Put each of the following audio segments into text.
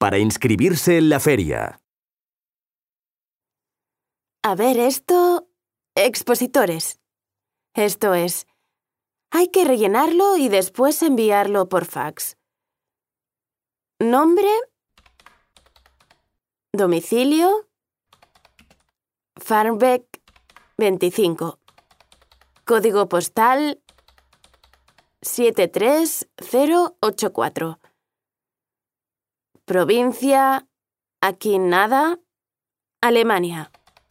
para inscribirse en la feria. A ver, esto... Expositores. Esto es... Hay que rellenarlo y después enviarlo por fax. Nombre... Domicilio... Farmbek 25. Código postal... 73084. Provincia... Aquí nada... Alemania.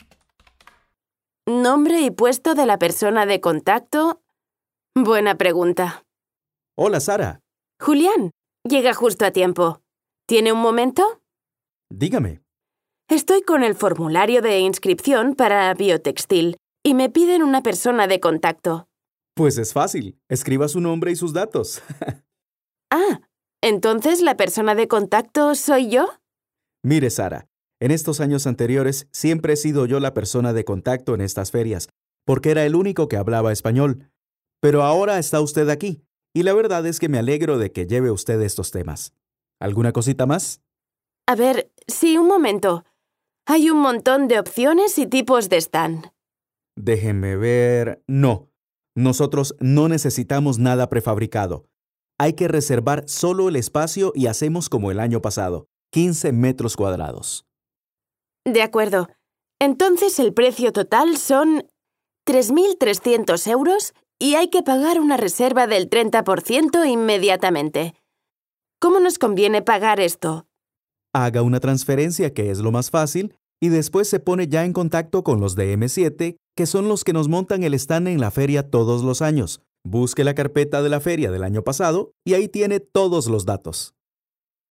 Nombre y puesto de la persona de contacto... Buena pregunta. Hola, Sara. Julián, llega justo a tiempo. ¿Tiene un momento? Dígame. Estoy con el formulario de inscripción para biotextil y me piden una persona de contacto. Pues es fácil. Escriba su nombre y sus datos. Ah, ¿entonces la persona de contacto soy yo? Mire, Sara, en estos años anteriores siempre he sido yo la persona de contacto en estas ferias, porque era el único que hablaba español. Pero ahora está usted aquí, y la verdad es que me alegro de que lleve usted estos temas. ¿Alguna cosita más? A ver, sí, un momento. Hay un montón de opciones y tipos de stand. Déjeme ver. No. Nosotros no necesitamos nada prefabricado. Hay que reservar solo el espacio y hacemos como el año pasado, 15 metros cuadrados. De acuerdo. Entonces el precio total son 3.300 euros y hay que pagar una reserva del 30% inmediatamente. ¿Cómo nos conviene pagar esto? Haga una transferencia, que es lo más fácil, y después se pone ya en contacto con los de M7, que son los que nos montan el stand en la feria todos los años. Busque la carpeta de la feria del año pasado y ahí tiene todos los datos.